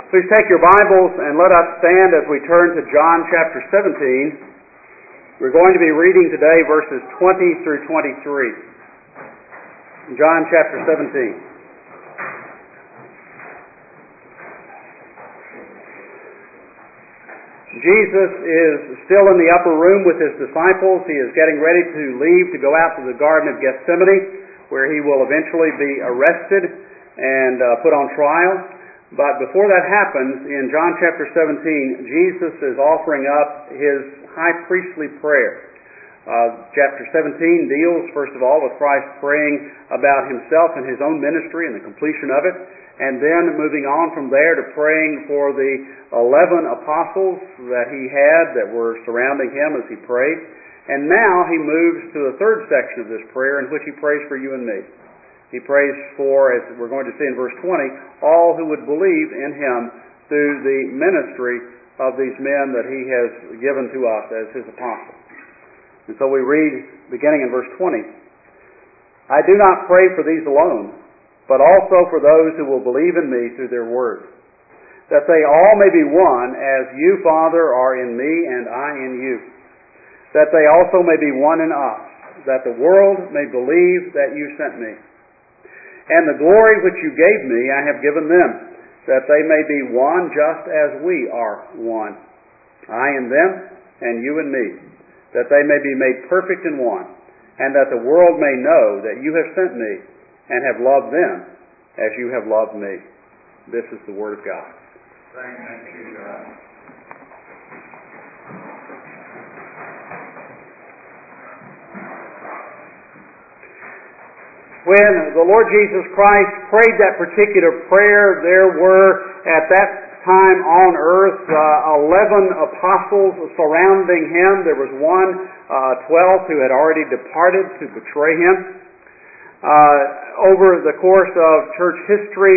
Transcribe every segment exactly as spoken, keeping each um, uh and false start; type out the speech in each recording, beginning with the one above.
Please take your Bibles and let us stand as we turn to John chapter seventeen. We're going to be reading today verses twenty through twenty-three. John chapter seventeen. Jesus is still in the upper room with his disciples. He is getting ready to leave to go out to the Garden of Gethsemane, where he will eventually be arrested and uh, put on trial. But before that happens, in John chapter seventeen, Jesus is offering up his high priestly prayer. Uh, chapter seventeen deals, first of all, with Christ praying about himself and his own ministry and the completion of it, and then moving on from there to praying for the eleven apostles that he had that were surrounding him as he prayed. And now he moves to the third section of this prayer in which he prays for you and me. He prays for, as we're going to see in verse twenty, all who would believe in him through the ministry of these men that he has given to us as his apostles. And so we read, beginning in verse twenty, I do not pray for these alone, but also for those who will believe in me through their word, that they all may be one, as you, Father, are in me and I in you, that they also may be one in us, that the world may believe that you sent me. And the glory which you gave me I have given them, that they may be one just as we are one. I in them, and you in me, that they may be made perfect in one, and that the world may know that you have sent me, and have loved them as you have loved me. This is the word of God. Thanks be to God. When the Lord Jesus Christ prayed that particular prayer, there were at that time on earth uh, eleven apostles surrounding him. There was one, uh, twelve, who had already departed to betray him. Uh, over the course of church history,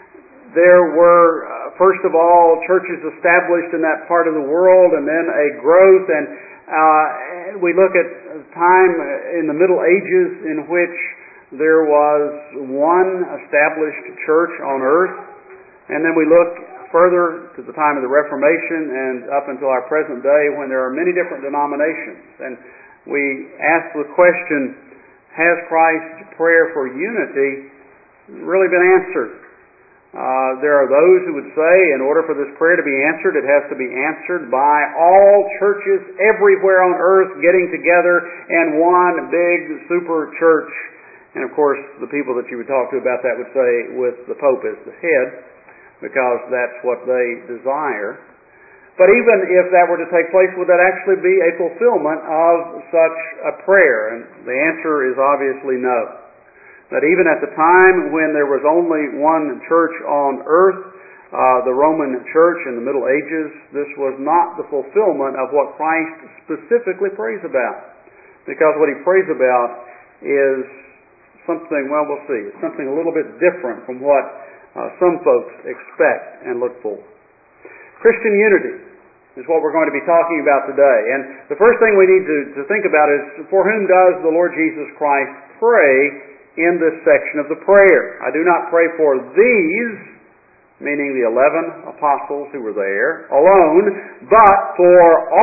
there were, uh, first of all, churches established in that part of the world, and then a growth. And uh, we look at a time in the Middle Ages in which there was one established church on earth, and then we look further to the time of the Reformation and up until our present day when there are many different denominations. And we ask the question, has Christ's prayer for unity really been answered? Uh, there are those who would say in order for this prayer to be answered, it has to be answered by all churches everywhere on earth getting together in one big super church. And of course, the people that you would talk to about that would say with the Pope as the head, because that's what they desire. But even if that were to take place, would that actually be a fulfillment of such a prayer? And the answer is obviously no. That even at the time when there was only one church on earth, uh, the Roman Church in the Middle Ages, this was not the fulfillment of what Christ specifically prays about. Because what he prays about is something, well, we'll see. It's something a little bit different from what uh, some folks expect and look for. Christian unity is what we're going to be talking about today. And the first thing we need to, to think about is, for whom does the Lord Jesus Christ pray in this section of the prayer? I do not pray for these, meaning the eleven apostles who were there, alone, but for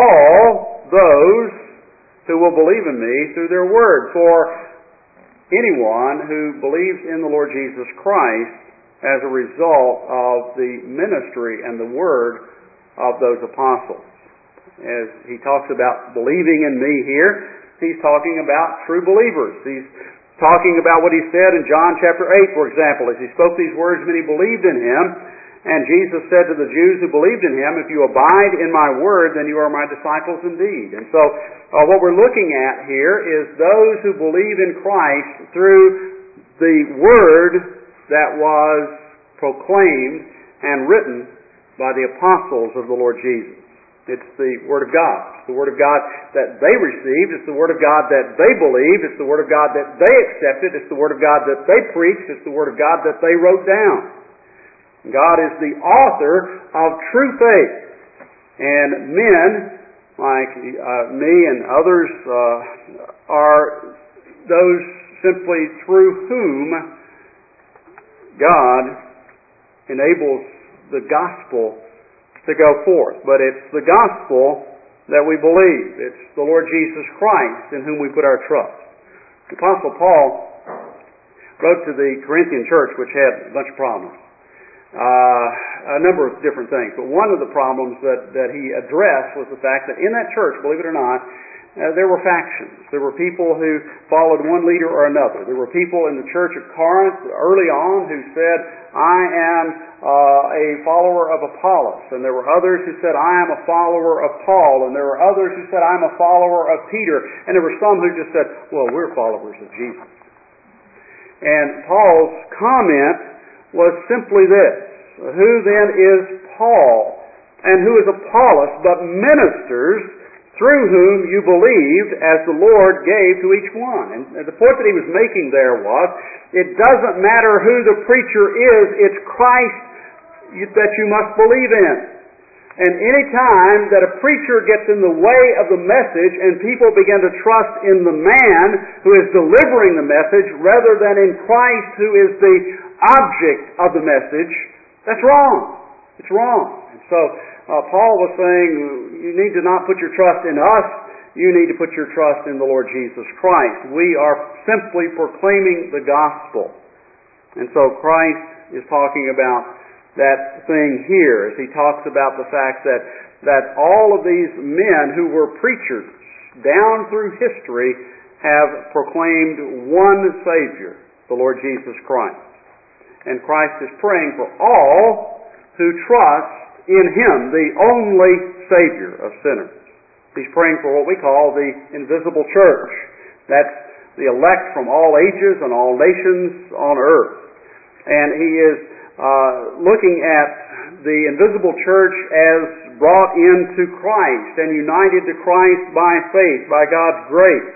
all those who will believe in me through their word. For anyone who believes in the Lord Jesus Christ as a result of the ministry and the word of those apostles. As he talks about believing in me here, he's talking about true believers. He's talking about what he said in John chapter eight, for example, as he spoke these words, many believed in him. And Jesus said to the Jews who believed in him, if you abide in my word, then you are my disciples indeed. And so uh, what we're looking at here is those who believe in Christ through the word that was proclaimed and written by the apostles of the Lord Jesus. It's the Word of God. It's the Word of God that they received. It's the Word of God that they believed. It's the Word of God that they accepted. It's the Word of God that they preached. It's the Word of God that they wrote down. God is the author of true faith. And men, like uh, me and others, uh, are those simply through whom God enables the gospel to go forth. But it's the gospel that we believe. It's the Lord Jesus Christ in whom we put our trust. The Apostle Paul wrote to the Corinthian church, which had a bunch of problems. Uh, a number of different things. But one of the problems that, that he addressed was the fact that in that church, believe it or not, uh, there were factions. There were people who followed one leader or another. There were people in the church of Corinth early on who said, I am uh, a follower of Apollos. And there were others who said, I am a follower of Paul. And there were others who said, I'm a follower of Peter. And there were some who just said, well, we're followers of Jesus. And Paul's comment was simply this: who then is Paul and who is Apollos but ministers through whom you believed as the Lord gave to each one? And the point that he was making there was, it doesn't matter who the preacher is, it's Christ that you must believe in. And any time that a preacher gets in the way of the message and people begin to trust in the man who is delivering the message rather than in Christ who is the object of the message, that's wrong. It's wrong. And so uh, Paul was saying, you need to not put your trust in us, you need to put your trust in the Lord Jesus Christ. We are simply proclaiming the gospel. And so Christ is talking about that thing here as he talks about the fact that, that all of these men who were preachers down through history have proclaimed one Savior, the Lord Jesus Christ. And Christ is praying for all who trust in Him, the only Savior of sinners. He's praying for what we call the invisible church. That's the elect from all ages and all nations on earth. And he is uh, looking at the invisible church as brought into Christ and united to Christ by faith, by God's grace.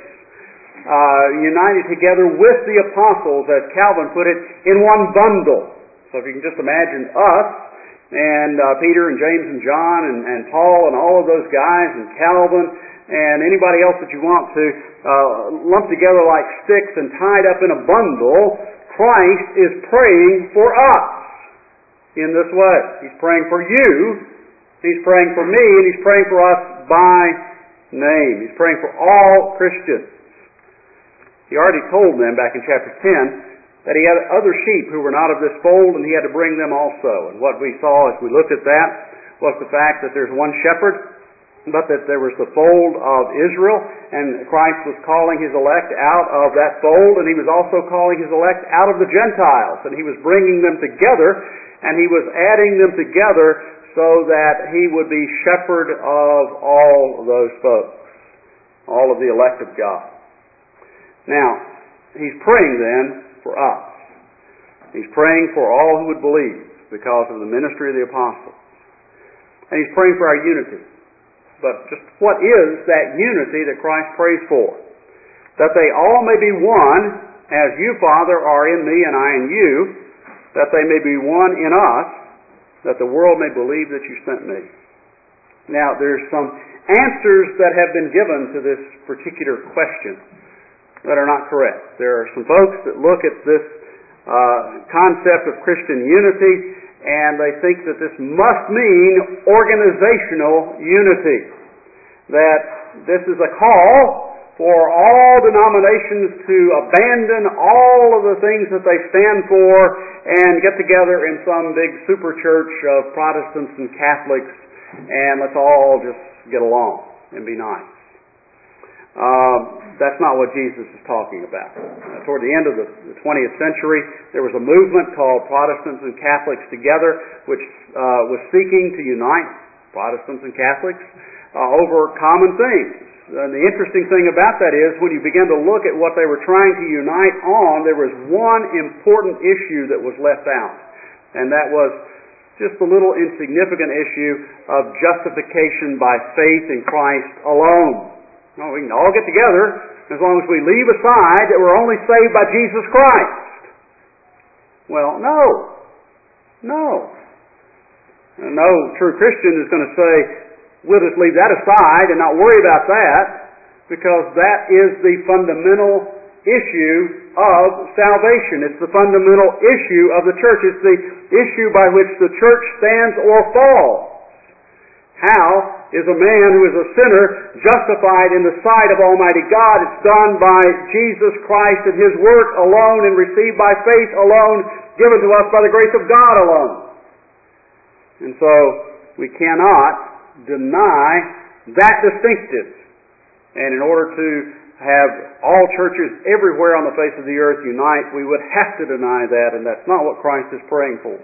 Uh, united together with the apostles, as Calvin put it, in one bundle. So if you can just imagine us and uh, Peter and James and John and, and Paul and all of those guys and Calvin and anybody else that you want to uh, lump together like sticks and tied up in a bundle, Christ is praying for us in this way. He's praying for you, He's praying for me, and He's praying for us by name. He's praying for all Christians. He already told them back in chapter ten that he had other sheep who were not of this fold, and he had to bring them also. And what we saw as we looked at that was the fact that there's one shepherd, but that there was the fold of Israel, and Christ was calling His elect out of that fold, and He was also calling His elect out of the Gentiles, and He was bringing them together, and He was adding them together so that He would be shepherd of all of those folks, all of the elect of God. Now, he's praying then for us. He's praying for all who would believe because of the ministry of the apostles. And he's praying for our unity. But just what is that unity that Christ prays for? That they all may be one, as you, Father, are in me and I in you, that they may be one in us, that the world may believe that you sent me. Now, there's some answers that have been given to this particular question that are not correct. There are some folks that look at this uh, concept of Christian unity and they think that this must mean organizational unity. That this is a call for all denominations to abandon all of the things that they stand for and get together in some big super church of Protestants and Catholics and let's all just get along and be nice. Um, that's not what Jesus is talking about. Uh, toward the end of the, the twentieth century, there was a movement called Protestants and Catholics Together, which uh, was seeking to unite Protestants and Catholics uh, over common things. And the interesting thing about that is, when you begin to look at what they were trying to unite on, there was one important issue that was left out, and that was just the little insignificant issue of justification by faith in Christ alone. No, we can all get together as long as we leave aside that we're only saved by Jesus Christ. Well, no. No. No true Christian is going to say, we'll just leave that aside and not worry about that, because that is the fundamental issue of salvation. It's the fundamental issue of the church. It's the issue by which the church stands or falls. How is a man who is a sinner justified in the sight of Almighty God? It's done by Jesus Christ and His work alone and received by faith alone, given to us by the grace of God alone. And so we cannot deny that distinctive. And in order to have all churches everywhere on the face of the earth unite, we would have to deny that, and that's not what Christ is praying for.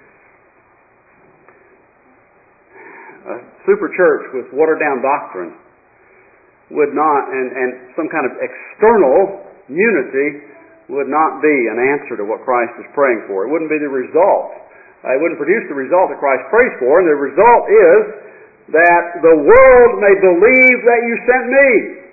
A super church with watered-down doctrine would not, and, and some kind of external unity would not be an answer to what Christ is praying for. It wouldn't be the result. Uh, it wouldn't produce the result that Christ prays for, and the result is that the world may believe that you sent me.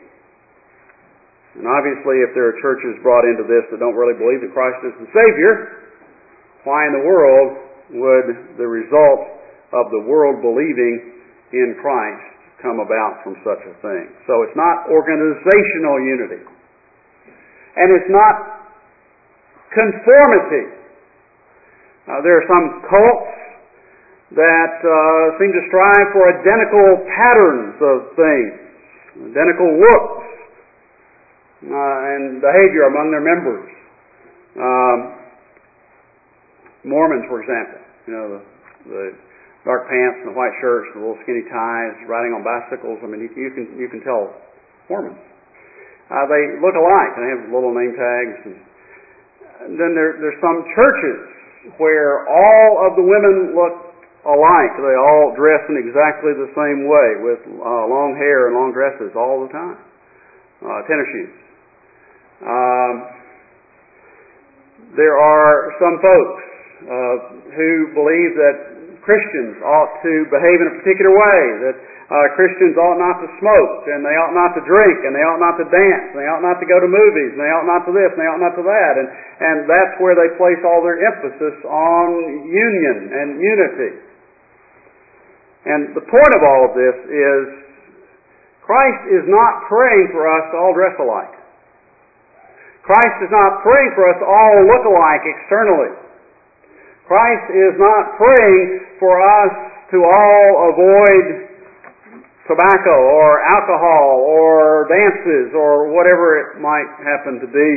And obviously, if there are churches brought into this that don't really believe that Christ is the Savior, why in the world would the result of the world believing in Christ come about from such a thing? So it's not organizational unity. And it's not conformity. Uh, there are some cults that uh, seem to strive for identical patterns of things, identical looks, uh, and behavior among their members. Um, Mormons, for example, you know, the, the dark pants and the white shirts and the little skinny ties, riding on bicycles. I mean, you, you can you can tell Mormons. Uh, they look alike. They have little name tags. And, and then there, there's some churches where all of the women look alike. They all dress in exactly the same way, with uh, long hair and long dresses all the time, uh, tennis shoes. Um, there are some folks uh, who believe that Christians ought to behave in a particular way, that uh, Christians ought not to smoke, and they ought not to drink, and they ought not to dance, and they ought not to go to movies, and they ought not to this, and they ought not to that. And, and that's where they place all their emphasis on union and unity. And the point of all of this is Christ is not praying for us to all dress alike. Christ is not praying for us to all look alike externally. Christ is not praying for us to all avoid tobacco or alcohol or dances or whatever it might happen to be.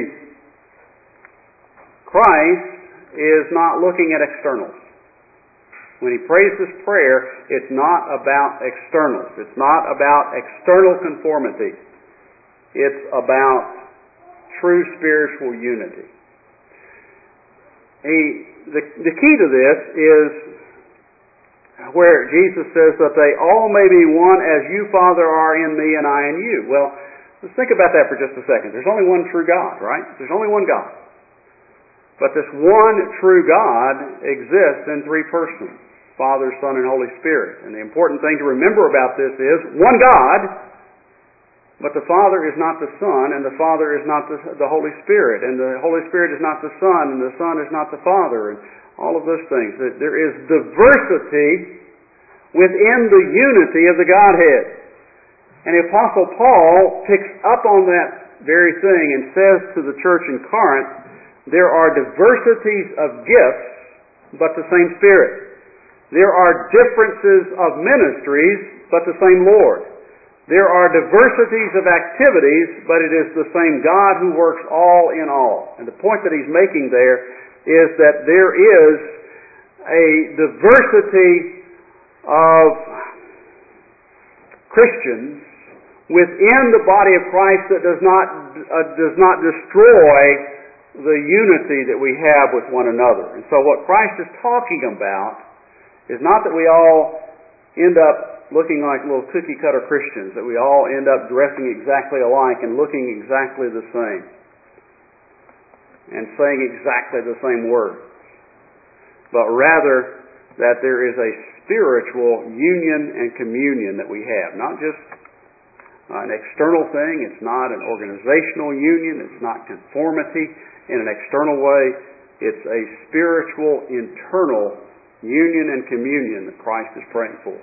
Christ is not looking at externals. When He prays this prayer, it's not about externals. It's not about external conformity. It's about true spiritual unity. He, the, the key to this is where Jesus says that they all may be one as you, Father, are in me and I in you. Well, let's think about that for just a second. There's only one true God, right? There's only one God. But this one true God exists in three persons, Father, Son, and Holy Spirit. And the important thing to remember about this is one God, but the Father is not the Son, and the Father is not the, the Holy Spirit, and the Holy Spirit is not the Son, and the Son is not the Father, and all of those things. There is diversity within the unity of the Godhead. And the Apostle Paul picks up on that very thing and says to the church in Corinth, there are diversities of gifts, but the same Spirit. There are differences of ministries, but the same Lord. There are diversities of activities, but it is the same God who works all in all. And the point that he's making there is that there is a diversity of Christians within the body of Christ that does not uh, does not destroy the unity that we have with one another. And so what Christ is talking about is not that we all end up looking like little cookie-cutter Christians, that we all end up dressing exactly alike and looking exactly the same and saying exactly the same words, but rather that there is a spiritual union and communion that we have. Not just an external thing, it's not an organizational union, it's not conformity in an external way, it's a spiritual, internal union and communion that Christ is praying for.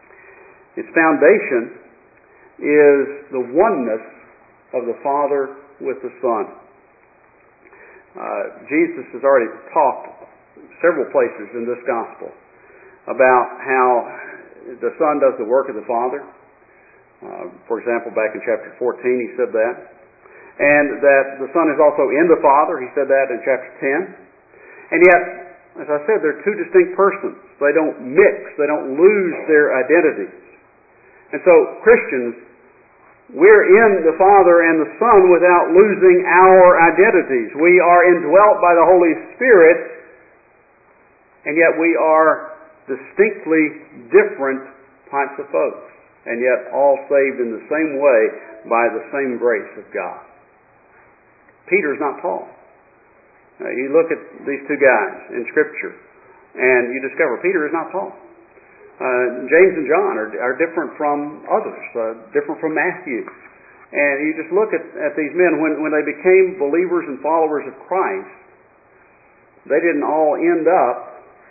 Its foundation is the oneness of the Father, with the Son. Uh, Jesus has already talked several places in this gospel about how the Son does the work of the Father. Uh, for example, back in chapter fourteen, he said that. And that the Son is also in the Father. He said that in chapter ten. And yet, as I said, they're two distinct persons. They don't mix. They don't lose their identities. And so, Christians, we're in the Father and the Son without losing our identities. We are indwelt by the Holy Spirit, and yet we are distinctly different types of folks, and yet all saved in the same way by the same grace of God. Peter's not Paul. Uh, you look at these two guys in Scripture, and you discover Peter is not Paul. Uh, James and John are, are different from others, uh, different from Matthew. And you just look at, at these men, when, when they became believers and followers of Christ, they didn't all end up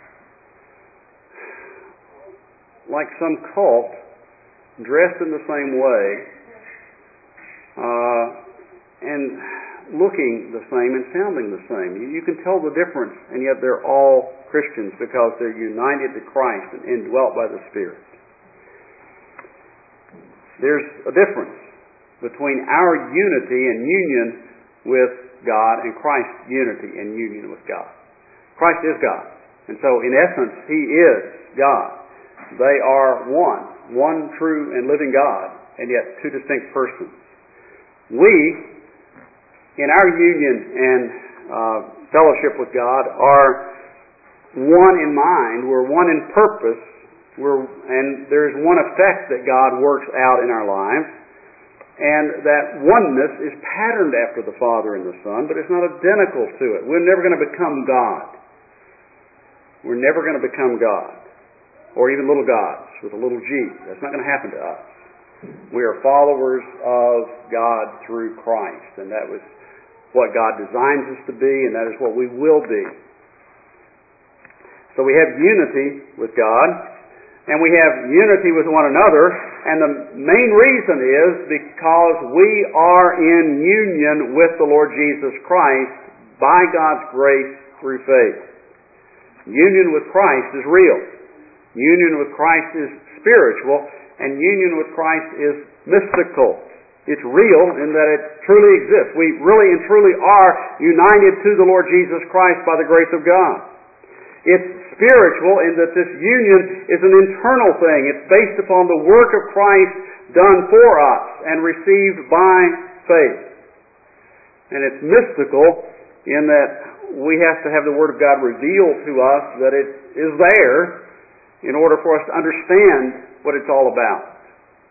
like some cult, dressed in the same way, uh, and looking the same and sounding the same. You, you can tell the difference, and yet they're all Christians because they're united to Christ and indwelt by the Spirit. There's a difference between our unity and union with God and Christ's unity and union with God. Christ is God, and so in essence, He is God. They are one, one true and living God, and yet two distinct persons. We, in our union and uh, fellowship with God, are one in mind, we're one in purpose, we're, and there's one effect that God works out in our lives, and that oneness is patterned after the Father and the Son, but it's not identical to it. We're never going to become God. We're never going to become God, or even little gods with a little g. That's not going to happen to us. We are followers of God through Christ, and that was what God designs us to be, and that is what we will be. So we have unity with God, and we have unity with one another, and the main reason is because we are in union with the Lord Jesus Christ by God's grace through faith. Union with Christ is real. Union with Christ is spiritual, and union with Christ is mystical. It's real in that it truly exists. We really and truly are united to the Lord Jesus Christ by the grace of God. It's spiritual in that this union is an internal thing. It's based upon the work of Christ done for us and received by faith. And it's mystical in that we have to have the Word of God revealed to us that it is there in order for us to understand what it's all about.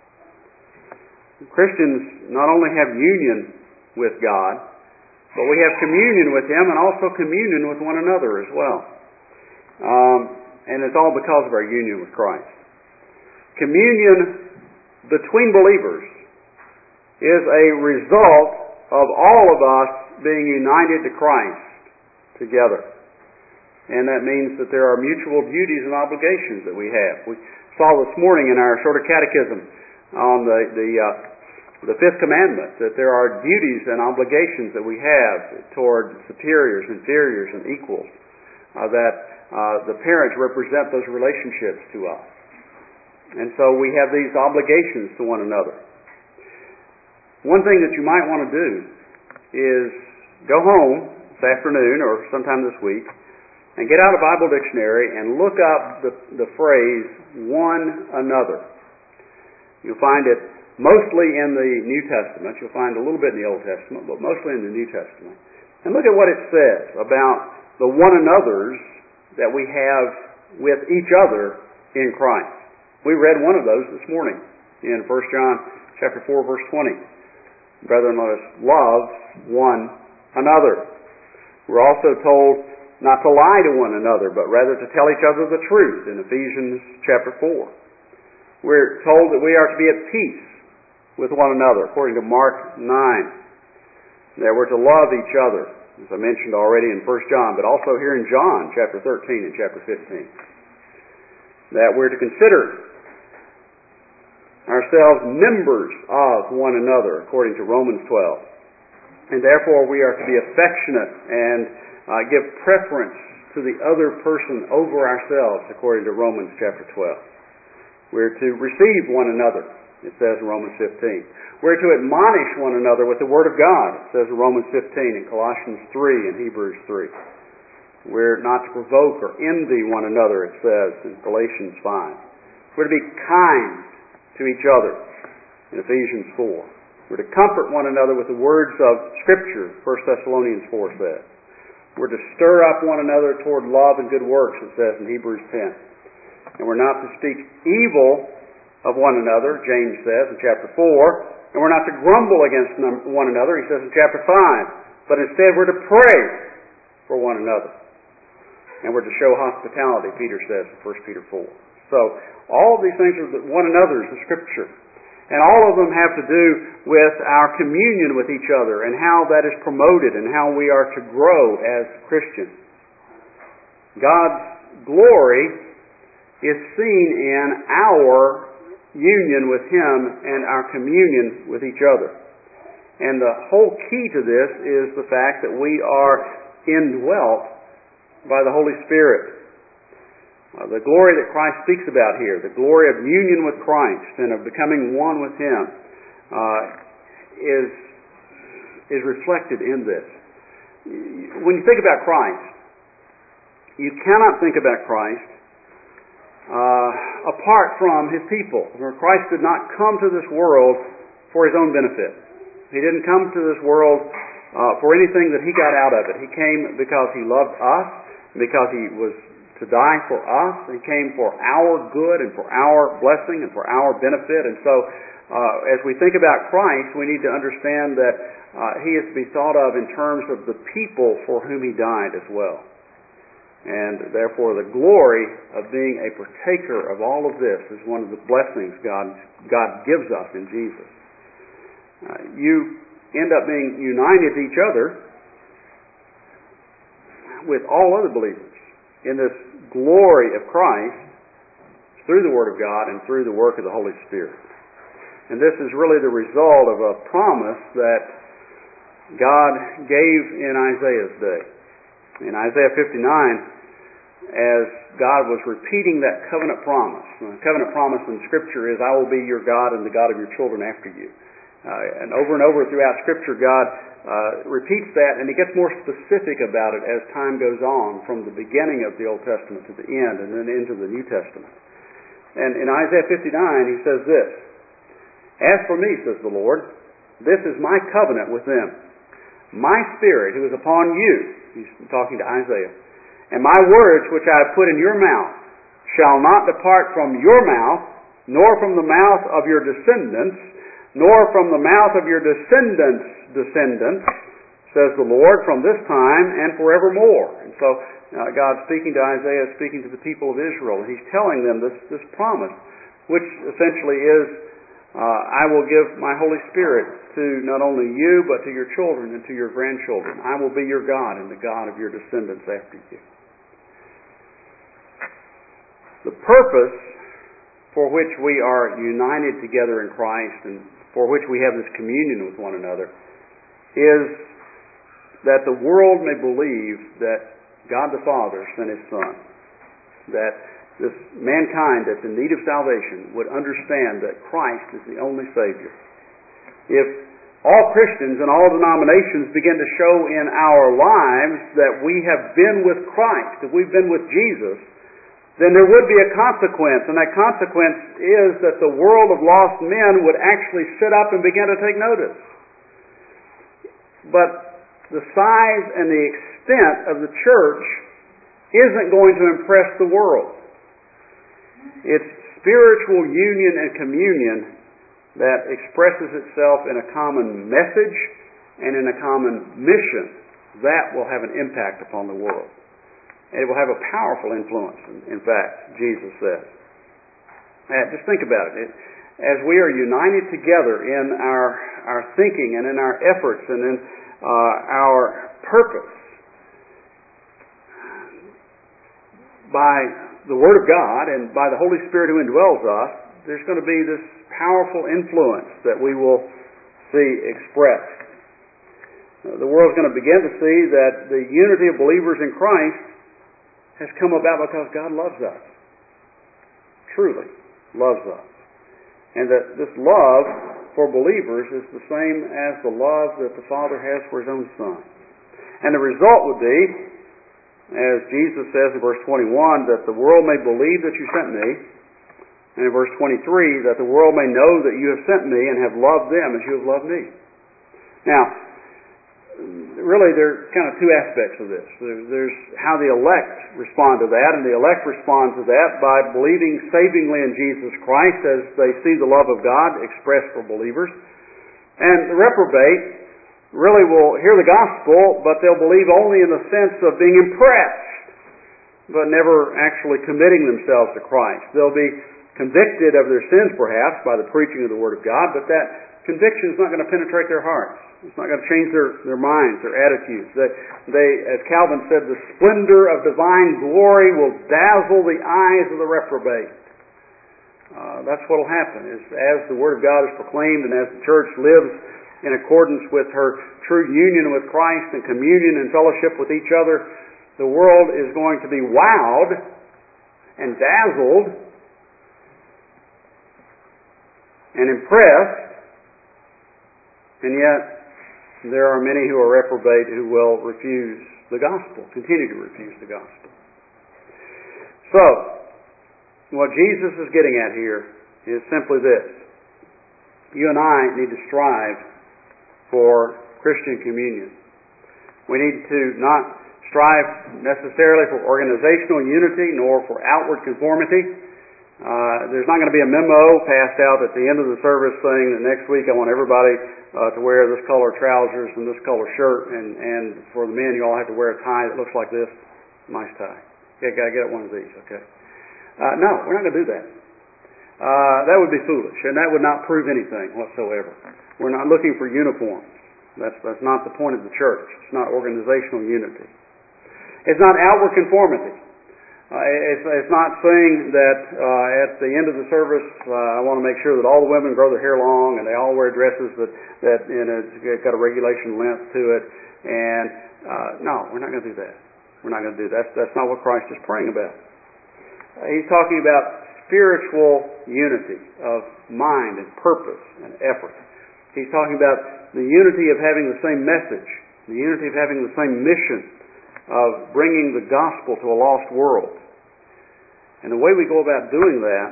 Christians not only have union with God, but we have communion with Him and also communion with one another as well. Um, and it's all because of our union with Christ. Communion between believers is a result of all of us being united to Christ together. And that means that there are mutual duties and obligations that we have. We saw this morning in our shorter catechism on the the, uh, the fifth commandment that there are duties and obligations that we have toward superiors, inferiors, and equals. Uh, that uh, the parents represent those relationships to us. And so we have these obligations to one another. One thing that you might want to do is go home this afternoon or sometime this week and get out a Bible dictionary and look up the, the phrase, one another. You'll find it mostly in the New Testament. You'll find a little bit in the Old Testament, but mostly in the New Testament. And look at what it says about the one another's that we have with each other in Christ. We read one of those this morning in First John chapter four, verse twenty. Brethren, let us love one another. We're also told not to lie to one another, but rather to tell each other the truth in Ephesians chapter four. We're told that we are to be at peace with one another, according to Mark nine. That we're to love each other, as I mentioned already in First John, but also here in John chapter thirteen and chapter fifteen. That we're to consider ourselves members of one another, according to Romans twelve. And therefore we are to be affectionate and uh, give preference to the other person over ourselves, according to Romans chapter twelve. We're to receive one another, it says in Romans fifteen. We're to admonish one another with the Word of God, it says in Romans fifteen, and Colossians three, and Hebrews three. We're not to provoke or envy one another, it says in Galatians five. We're to be kind to each other in Ephesians four. We're to comfort one another with the words of Scripture, First Thessalonians four says. We're to stir up one another toward love and good works, it says in Hebrews ten. And we're not to speak evil of one another, James says in chapter four. And we're not to grumble against one another, he says in chapter five. But instead we're to pray for one another. And we're to show hospitality, Peter says in First Peter four. So all of these things are one another's, the Scripture. And all of them have to do with our communion with each other and how that is promoted and how we are to grow as Christians. God's glory is seen in our union with Him and our communion with each other. And the whole key to this is the fact that we are indwelt by the Holy Spirit. Uh, the glory that Christ speaks about here, the glory of union with Christ and of becoming one with Him, uh, is, is reflected in this. When you think about Christ, you cannot think about Christ uh, apart from His people. Christ did not come to this world for His own benefit. He didn't come to this world uh, for anything that He got out of it. He came because He loved us, because He was to die for us. He came for our good and for our blessing and for our benefit. And so uh, as we think about Christ, we need to understand that uh, He is to be thought of in terms of the people for whom He died as well. And therefore the glory of being a partaker of all of this is one of the blessings God, God gives us in Jesus. Uh, you end up being united to each other with all other believers in this glory of Christ through the Word of God and through the work of the Holy Spirit. And this is really the result of a promise that God gave in Isaiah's day. In Isaiah fifty-nine, as God was repeating that covenant promise. The covenant promise in Scripture is, I will be your God and the God of your children after you. Uh, and over and over throughout Scripture, God uh, repeats that, and He gets more specific about it as time goes on, from the beginning of the Old Testament to the end, and then into the New Testament. And in Isaiah fifty-nine, He says this, As for me, says the Lord, this is my covenant with them. My Spirit, who is upon you, He's talking to Isaiah, and my words which I have put in your mouth shall not depart from your mouth, nor from the mouth of your descendants, nor from the mouth of your descendants' descendants, says the Lord, from this time and forevermore. And so uh, God speaking to Isaiah, speaking to the people of Israel, and He's telling them this, this promise, which essentially is, uh, I will give my Holy Spirit to not only you, but to your children and to your grandchildren. I will be your God and the God of your descendants after you. The purpose for which we are united together in Christ and for which we have this communion with one another is that the world may believe that God the Father sent His Son. That this mankind that's in need of salvation would understand that Christ is the only Savior. If all Christians and all denominations begin to show in our lives that we have been with Christ, that we've been with Jesus, then there would be a consequence, and that consequence is that the world of lost men would actually sit up and begin to take notice. But the size and the extent of the church isn't going to impress the world. It's spiritual union and communion that expresses itself in a common message and in a common mission. That will have an impact upon the world. And it will have a powerful influence, in fact, Jesus says. And just think about it. As we are united together in our, our thinking and in our efforts and in uh, our purpose by the Word of God and by the Holy Spirit who indwells us, there's going to be this powerful influence that we will see expressed. uh, the world's going to begin to see that the unity of believers in Christ has come about because God loves us. Truly loves us. And that this love for believers is the same as the love that the Father has for His own Son. And the result would be, as Jesus says in verse twenty-one, that the world may believe that you sent me, and in verse twenty-three, that the world may know that you have sent me and have loved them as you have loved me. Now, really there are kind of two aspects of this. There's how the elect respond to that, and the elect respond to that by believing savingly in Jesus Christ as they see the love of God expressed for believers. And the reprobate really will hear the gospel, but they'll believe only in the sense of being impressed, but never actually committing themselves to Christ. They'll be convicted of their sins perhaps by the preaching of the Word of God, but that conviction is not going to penetrate their hearts. It's not going to change their, their minds, their attitudes. They, they, as Calvin said, the splendor of divine glory will dazzle the eyes of the reprobate. Uh, that's what will happen. Is as the Word of God is proclaimed and as the church lives in accordance with her true union with Christ and communion and fellowship with each other, the world is going to be wowed and dazzled and impressed, and yet there are many who are reprobate who will refuse the gospel, continue to refuse the gospel. So, what Jesus is getting at here is simply this. You and I need to strive for Christian communion. We need to not strive necessarily for organizational unity nor for outward conformity. Uh, there's not going to be a memo passed out at the end of the service saying that next week I want everybody uh, to wear this color trousers and this color shirt, and, and for the men you all have to wear a tie that looks like this. Nice tie. Okay, got to get one of these, okay? Uh, no, we're not going to do that. Uh, that would be foolish, and that would not prove anything whatsoever. We're not looking for uniforms. That's, that's not the point of the church. It's not organizational unity. It's not outward conformity. Uh, it's, it's not saying that uh, at the end of the service uh, I want to make sure that all the women grow their hair long and they all wear dresses that, that you know, it's got a regulation length to it. And uh, no, we're not going to do that. We're not going to do that. That's, that's not what Christ is praying about. Uh, he's talking about spiritual unity of mind and purpose and effort. He's talking about the unity of having the same message, the unity of having the same mission of bringing the gospel to a lost world. And the way we go about doing that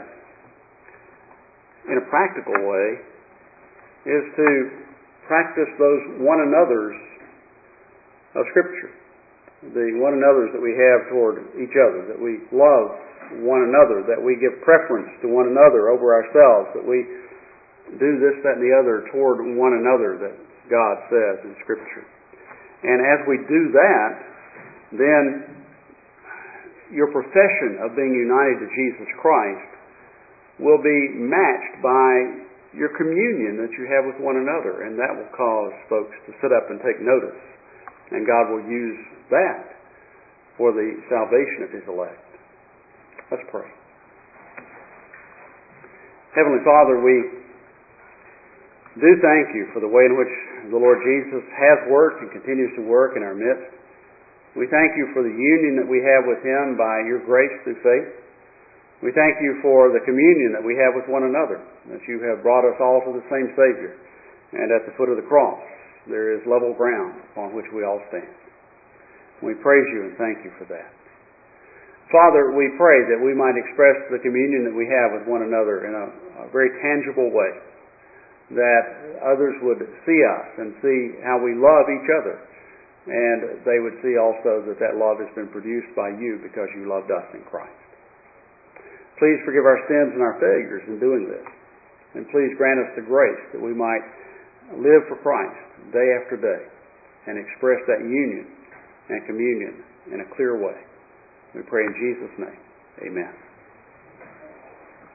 in a practical way is to practice those one another's of Scripture. The one another's that we have toward each other, that we love one another, that we give preference to one another over ourselves, that we do this, that, and the other toward one another that God says in Scripture. And as we do that, then your profession of being united to Jesus Christ will be matched by your communion that you have with one another, and that will cause folks to sit up and take notice, and God will use that for the salvation of His elect. Let's pray. Heavenly Father, we do thank You for the way in which the Lord Jesus has worked and continues to work in our midst. We thank You for the union that we have with Him by Your grace through faith. We thank You for the communion that we have with one another, that You have brought us all to the same Savior. And at the foot of the cross, there is level ground upon which we all stand. We praise You and thank You for that. Father, we pray that we might express the communion that we have with one another in a, a very tangible way, that others would see us and see how we love each other. And they would see also that that love has been produced by You because You loved us in Christ. Please forgive our sins and our failures in doing this. And please grant us the grace that we might live for Christ day after day and express that union and communion in a clear way. We pray in Jesus' name. Amen.